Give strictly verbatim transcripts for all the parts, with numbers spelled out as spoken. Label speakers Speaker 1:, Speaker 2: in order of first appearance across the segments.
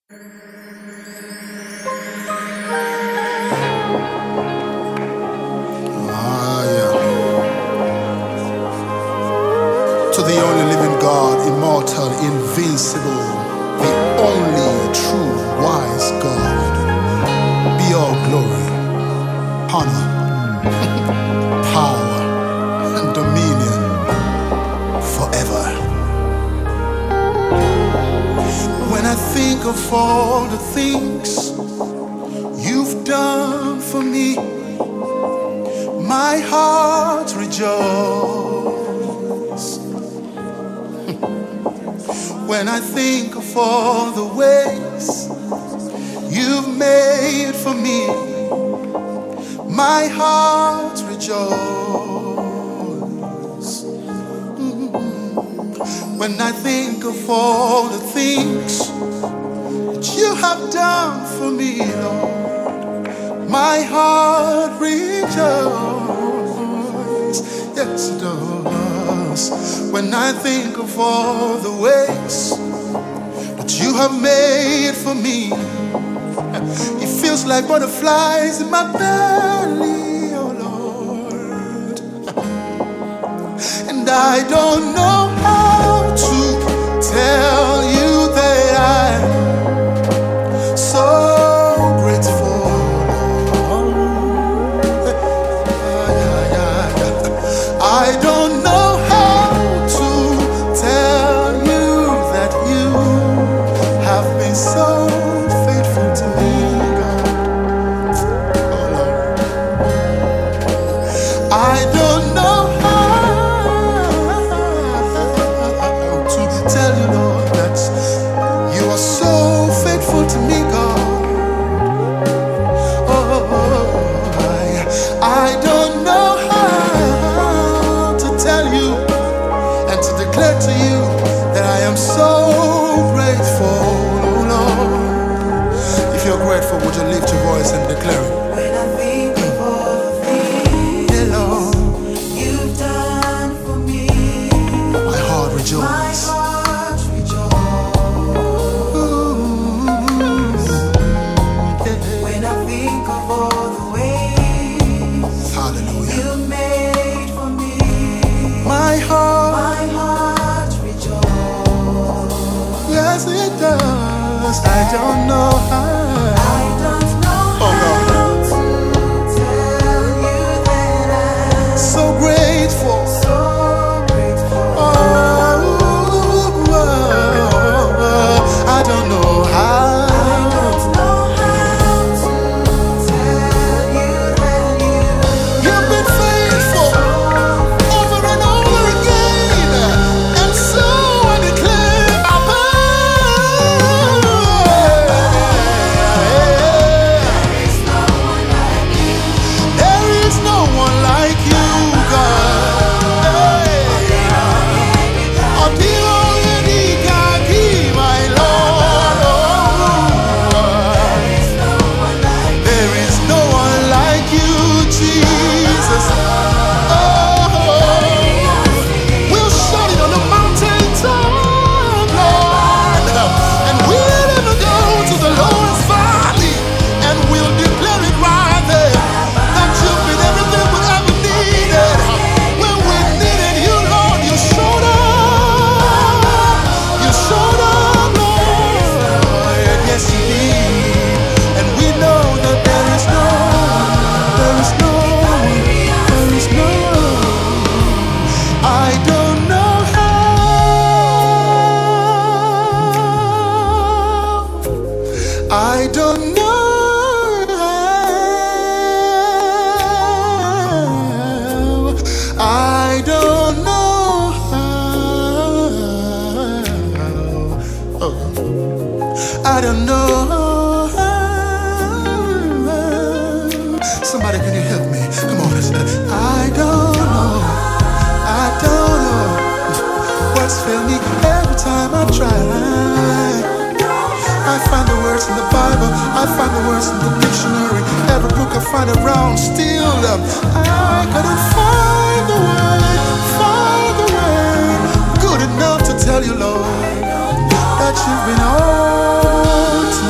Speaker 1: Ah, yeah. To the only living God, immortal, invincible, the only true, wise God, be all glory, honor, power, and dominion forever. When I think of all the things you've done for me, my heart rejoices. When I think of all the ways you've made for me, my heart rejoices. When I think of all the things that you have done for me, Lord, my heart rejoices. Yes, it does. When I think of all the ways that you have made for me, it feels like butterflies in my belly, oh Lord. And I don't know how to tell you that I'm so grateful. I don't know how to tell you that you have been so faithful to me, God. Oh Lord. I don't know how to tell you, Lord, that you are so faithful to me, God. Oh, I, I don't know how to tell you and to declare to you that I am so grateful, oh Lord. If you're grateful, would you lift your voice and declare it?
Speaker 2: When I think of all the things
Speaker 1: Yeah, Lord,
Speaker 2: you've done for me,
Speaker 1: my heart
Speaker 2: my
Speaker 1: rejoices.
Speaker 2: heart rejoices. When I think of all the ways
Speaker 1: Hallelujah.
Speaker 2: you made for me,
Speaker 1: My heart,
Speaker 2: my heart rejoices.
Speaker 1: yes, it does. I don't know how.
Speaker 2: I don't know
Speaker 1: Oh, God.
Speaker 2: how to tell you that I'm
Speaker 1: So grateful.
Speaker 2: so grateful.
Speaker 1: Oh, I don't know how.
Speaker 2: I don't know how to tell you that you
Speaker 1: You've been faithful over and over again, and so I declare my there is no one like you, God. My Lord, there is no one like you, Jesus. Oh, we'll shout it on the mountaintop, Lord, and we'll ever go to the lowest valley, and we'll declare it right there that you've been everything we ever needed. When we needed you, Lord, you showed up. You showed up, Lord. Yes, you did. And we know that there is no, there is no, there is no. I don't know how. I don't know how. I don't know how. Oh. I don't know how. Somebody, can you help me? Come on. I don't know. I don't know. Words fail me every time I try. I find the words in the Bible, I find the words in the dictionary. Every book I find around, still um, I couldn't find the word, find the word good enough to tell you, Lord, that you've been all to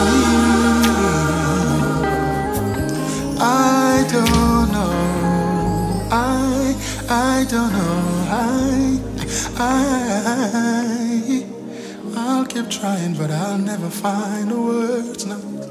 Speaker 1: don't know. I, I, I'll keep trying, but I'll never find the words now.